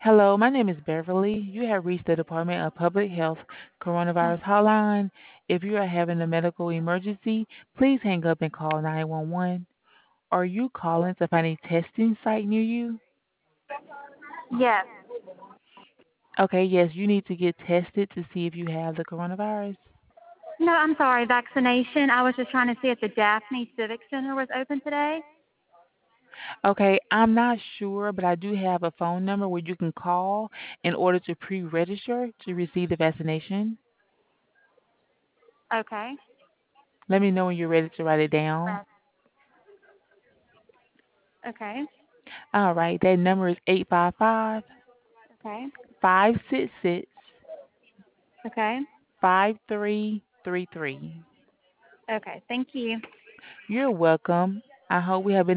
Hello, my name is Beverly. You have reached the Department of Public Health Coronavirus Hotline. If you are having a medical emergency, please hang up and call 911. Are you calling to find a testing site near you? Yes. Okay, yes, you need to get tested to see if you have the coronavirus. No, I'm sorry, vaccination. I was just trying to see if the Daphne Civic Center was open today. Okay, I'm not sure, but I do have a phone number where you can call in order to pre register to receive the vaccination. Okay. Let me know when you're ready to write it down. Okay. All right, that number is 855 Okay. 566 Okay. 5333. Okay. Thank you. You're welcome. I hope we have been